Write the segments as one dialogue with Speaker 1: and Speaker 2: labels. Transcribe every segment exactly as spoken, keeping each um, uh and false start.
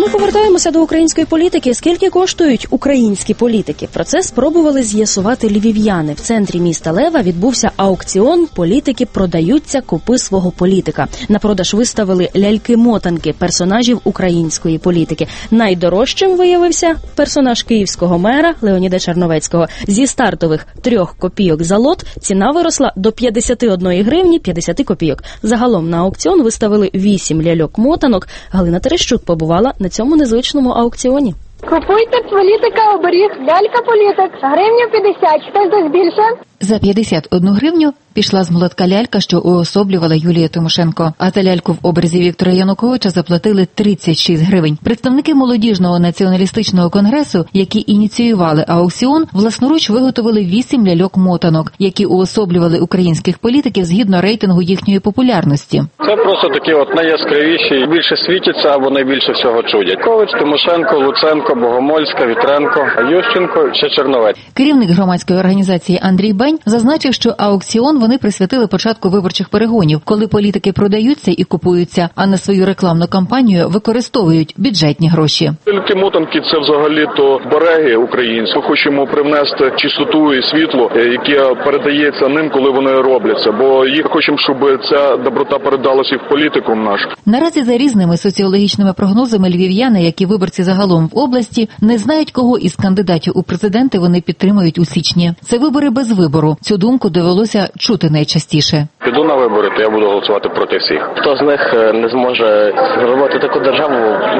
Speaker 1: ми повертаємося до української політики. Скільки коштують українські політики? Про це спробували з'ясувати львів'яни. В центрі міста Лева відбувся аукціон «Політики продаються, купи свого політика». На продаж виставили ляльки-мотанки персонажів української політики. Найдорожчим виявився персонаж київського мера Леоніда Черновецького. Зі стартових трьох копійок за лот ціна виросла до п'ятдесят одної гривні п'ятдесят копійок. Загалом на аукціон виставили вісім ляльок-мотанок. Галина Терещук побувала на цьому незвичному аукціоні.
Speaker 2: Купуйте політика оберіг, лялька-політик, гривню п'ятдесят, хтось дасть більше?
Speaker 3: За п'ятдесят одну гривню пішла з молотка лялька, що уособлювала Юлія Тимошенко. А за ляльку в образі Віктора Януковича заплатили тридцять шість гривень. Представники молодіжного націоналістичного конгресу, які ініціювали аукціон, власноруч виготовили вісім ляльок-мотанок, які уособлювали українських політиків згідно рейтингу їхньої популярності.
Speaker 4: Це просто такі от найяскравіші, більше світяться або найбільше всього чудять. Кович, Тимошенко, Луценко, Богомольська, Вітренко, Ющенко, ще Черновець.
Speaker 3: Керівник громадської організації Андрій Бень зазначив, що аукціон вони присвятили початку виборчих перегонів, коли політики продаються і купуються, а на свою рекламну кампанію використовують бюджетні гроші.
Speaker 4: Ляльки-мотанки – це взагалі-то береги українські. Ми хочемо привнести чистоту і світло, яке передається ним, коли вони робляться. Бо їх хочемо, щоб ця доброта передалася і в політику наш.
Speaker 3: Наразі за різними соціологічними прогнозами львів'яни, як і виборці загалом в області, не знають, кого із кандидатів у президенти вони підтримують у січні. Це вибори без вибору. Цю думку довелося чути найчастіше.
Speaker 4: Піду на вибори, то я буду голосувати проти всіх. Хто з них не зможе зробити таку державу,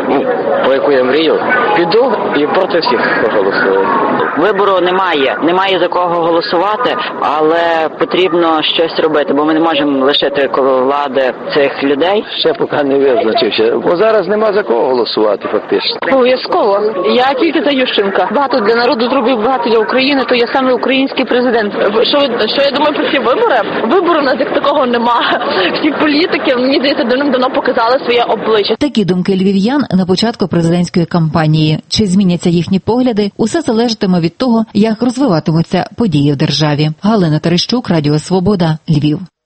Speaker 4: про яку я мрію, піду і проти всіх проголосую.
Speaker 5: Вибору немає, немає за кого голосувати, але потрібно щось робити, бо ми не можемо лишити коло влади цих людей.
Speaker 6: Ще поки не визначився, бо зараз нема за кого голосувати фактично.
Speaker 7: Обов'язково. Я тільки за Ющенка. Багато для народу зробив, багато для України, то я саме український президент. Що, що я думаю про ці вибори? Вибору у нас як такого нема. Всі політики, мені здається, давним-давно показали своє обличчя.
Speaker 3: Такі думки львів'ян на початку президентської кампанії. Чи зміняться їхні погляди? Усе залежатиме від того, як розвиватимуться події в державі. Галина Терещук, Радіо Свобода, Львів.